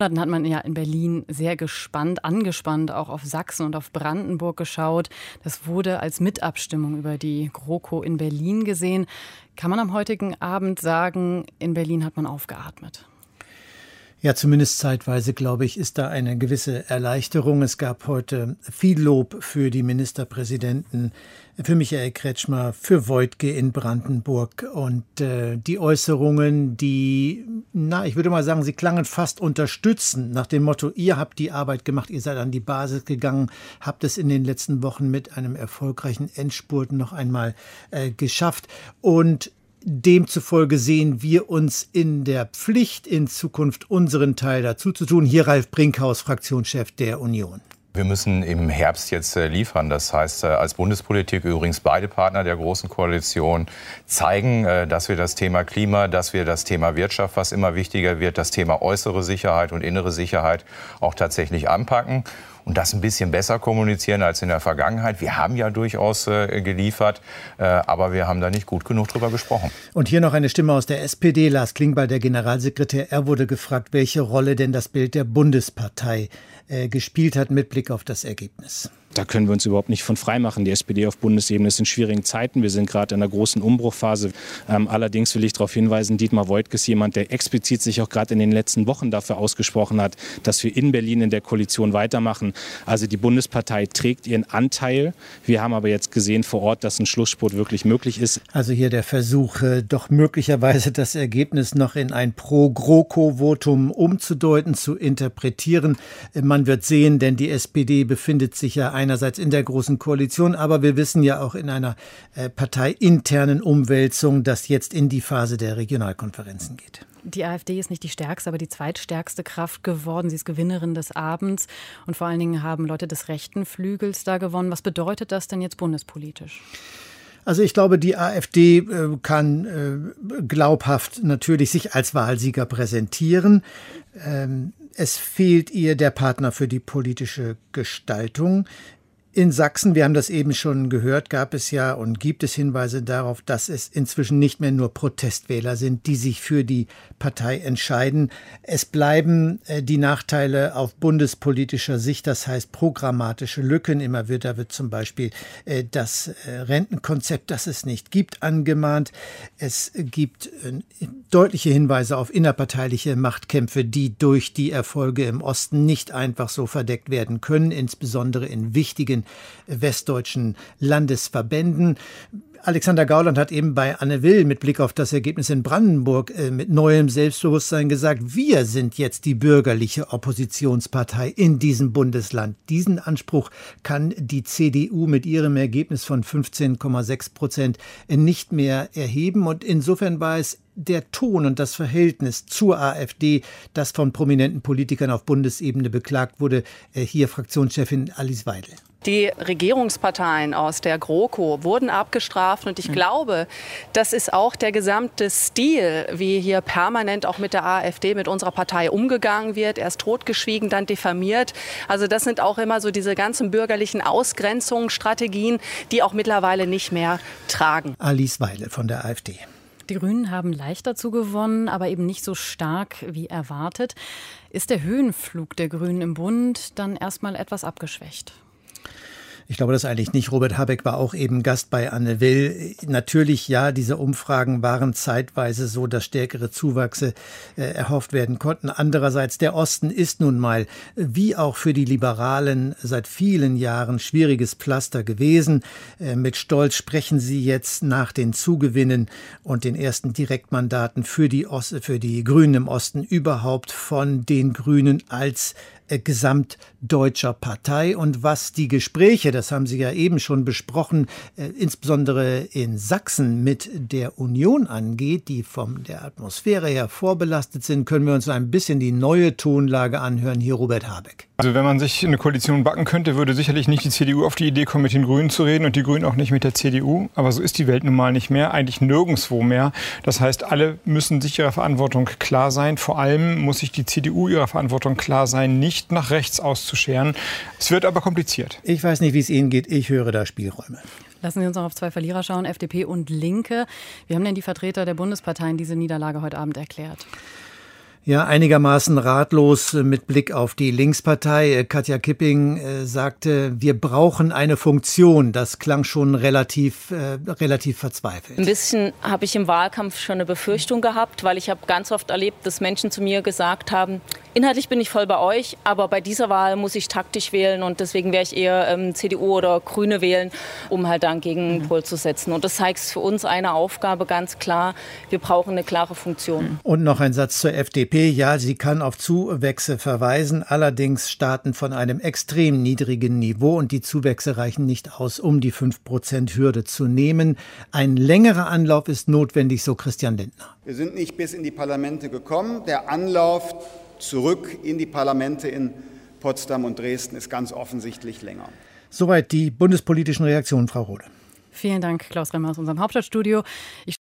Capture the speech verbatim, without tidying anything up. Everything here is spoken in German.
Dann hat man ja in Berlin sehr gespannt, angespannt auch auf Sachsen und auf Brandenburg geschaut. Das wurde als Mitabstimmung über die GroKo in Berlin gesehen. Kann man am heutigen Abend sagen, in Berlin hat man aufgeatmet? Ja, zumindest zeitweise, glaube ich, ist da eine gewisse Erleichterung. Es gab heute viel Lob für die Ministerpräsidenten, für Michael Kretschmer, für Woidke in Brandenburg. Und äh, die Äußerungen, die, na, ich würde mal sagen, sie klangen fast unterstützend nach dem Motto, ihr habt die Arbeit gemacht, ihr seid an die Basis gegangen, habt es in den letzten Wochen mit einem erfolgreichen Endspurt noch einmal äh, geschafft. Und demzufolge sehen wir uns in der Pflicht, in Zukunft unseren Teil dazu zu tun. Hier Ralf Brinkhaus, Fraktionschef der Union. Wir müssen im Herbst jetzt äh, liefern. Das heißt, äh, als Bundespolitik, übrigens beide Partner der Großen Koalition, zeigen, äh, dass wir das Thema Klima, dass wir das Thema Wirtschaft, was immer wichtiger wird, das Thema äußere Sicherheit und innere Sicherheit auch tatsächlich anpacken. Und das ein bisschen besser kommunizieren als in der Vergangenheit. Wir haben ja durchaus äh, geliefert, äh, aber wir haben da nicht gut genug drüber gesprochen. Und hier noch eine Stimme aus der S P D, Lars Klingbeil, der Generalsekretär. Er wurde gefragt, welche Rolle denn das Bild der Bundespartei äh, gespielt hat mit Blick auf das Ergebnis. Da können wir uns überhaupt nicht von freimachen. Die S P D auf Bundesebene ist in schwierigen Zeiten. Wir sind gerade in einer großen Umbruchphase. Ähm, allerdings will ich darauf hinweisen, Dietmar Woidke ist jemand, der explizit sich auch gerade in den letzten Wochen dafür ausgesprochen hat, dass wir in Berlin in der Koalition weitermachen. Also die Bundespartei trägt ihren Anteil. Wir haben aber jetzt gesehen vor Ort, dass ein Schlussspurt wirklich möglich ist. Also hier der Versuch, doch möglicherweise das Ergebnis noch in ein Pro-GroKo-Votum umzudeuten, zu interpretieren. Man wird sehen, denn die S P D befindet sich ja einerseits in der Großen Koalition, aber wir wissen ja auch in einer äh, parteiinternen Umwälzung, dass jetzt in die Phase der Regionalkonferenzen geht. Die AfD ist nicht die stärkste, aber die zweitstärkste Kraft geworden. Sie ist Gewinnerin des Abends. Und vor allen Dingen haben Leute des rechten Flügels da gewonnen. Was bedeutet das denn jetzt bundespolitisch? Also ich glaube, die AfD äh, kann äh, glaubhaft natürlich sich als Wahlsieger präsentieren. Ähm, es fehlt ihr der Partner für die politische Gestaltung. In Sachsen, wir haben das eben schon gehört, gab es ja und gibt es Hinweise darauf, dass es inzwischen nicht mehr nur Protestwähler sind, die sich für die Partei entscheiden. Es bleiben äh, die Nachteile auf bundespolitischer Sicht, das heißt programmatische Lücken. Immer wieder wird zum Beispiel äh, das äh, Rentenkonzept, das es nicht gibt, angemahnt. Es gibt äh, deutliche Hinweise auf innerparteiliche Machtkämpfe, die durch die Erfolge im Osten nicht einfach so verdeckt werden können, insbesondere in wichtigen westdeutschen Landesverbänden. Alexander Gauland hat eben bei Anne Will mit Blick auf das Ergebnis in Brandenburg äh, mit neuem Selbstbewusstsein gesagt, wir sind jetzt die bürgerliche Oppositionspartei in diesem Bundesland. Diesen Anspruch kann die C D U mit ihrem Ergebnis von fünfzehn Komma sechs Prozent nicht mehr erheben. Und insofern war es der Ton und das Verhältnis zur AfD, das von prominenten Politikern auf Bundesebene beklagt wurde. Äh, hier Fraktionschefin Alice Weidel. Die Regierungsparteien aus der GroKo wurden abgestraft und ich mhm. glaube, das ist auch der gesamte Stil, wie hier permanent auch mit der AfD, mit unserer Partei umgegangen wird. Erst totgeschwiegen, dann diffamiert. Also das sind auch immer so diese ganzen bürgerlichen Ausgrenzungsstrategien, die auch mittlerweile nicht mehr tragen. Alice Weidel von der AfD. Die Grünen haben leicht dazu gewonnen, aber eben nicht so stark wie erwartet. Ist der Höhenflug der Grünen im Bund dann erstmal etwas abgeschwächt? Ich glaube das eigentlich nicht. Robert Habeck war auch eben Gast bei Anne Will. Natürlich, ja, diese Umfragen waren zeitweise so, dass stärkere Zuwachse äh, erhofft werden konnten. Andererseits, der Osten ist nun mal, wie auch für die Liberalen, seit vielen Jahren schwieriges Pflaster gewesen. Äh, mit Stolz sprechen sie jetzt nach den Zugewinnen und den ersten Direktmandaten für die, Ost, für die Grünen im Osten überhaupt von den Grünen als äh, gesamtdeutscher Partei. Und was die Gespräche, das haben Sie ja eben schon besprochen, äh, insbesondere in Sachsen mit der Union angeht, die von der Atmosphäre her vorbelastet sind, können wir uns ein bisschen die neue Tonlage anhören. Hier Robert Habeck. Also wenn man sich eine Koalition backen könnte, würde sicherlich nicht die C D U auf die Idee kommen, mit den Grünen zu reden und die Grünen auch nicht mit der C D U. Aber so ist die Welt nun mal nicht mehr, eigentlich nirgendwo mehr. Das heißt, alle müssen sich ihrer Verantwortung klar sein. Vor allem muss sich die C D U ihrer Verantwortung klar sein, nicht nach rechts auszuscheren. Es wird aber kompliziert. Ich weiß nicht, wie es Ihnen geht. Ich höre da Spielräume. Lassen Sie uns noch auf zwei Verlierer schauen, F D P und Linke. Wie haben denn die Vertreter der Bundesparteien diese Niederlage heute Abend erklärt? Ja, einigermaßen ratlos mit Blick auf die Linkspartei. Katja Kipping äh, sagte, wir brauchen eine Funktion. Das klang schon relativ, äh, relativ verzweifelt. Ein bisschen habe ich im Wahlkampf schon eine Befürchtung gehabt, weil ich habe ganz oft erlebt, dass Menschen zu mir gesagt haben, inhaltlich bin ich voll bei euch, aber bei dieser Wahl muss ich taktisch wählen und deswegen werde ich eher ähm, C D U oder Grüne wählen, um halt da einen Gegenpol mhm. zu setzen. Und das zeigt für uns eine Aufgabe ganz klar, wir brauchen eine klare Funktion. Und noch ein Satz zur F D P. Ja, sie kann auf Zuwächse verweisen, allerdings Staaten von einem extrem niedrigen Niveau und die Zuwächse reichen nicht aus, um die fünf Prozent Hürde zu nehmen. Ein längerer Anlauf ist notwendig, so Christian Lindner. Wir sind nicht bis in die Parlamente gekommen. Der Anlauf zurück in die Parlamente in Potsdam und Dresden ist ganz offensichtlich länger. Soweit die bundespolitischen Reaktionen, Frau Rohde. Vielen Dank, Klaus Remmer aus unserem Hauptstadtstudio. Ich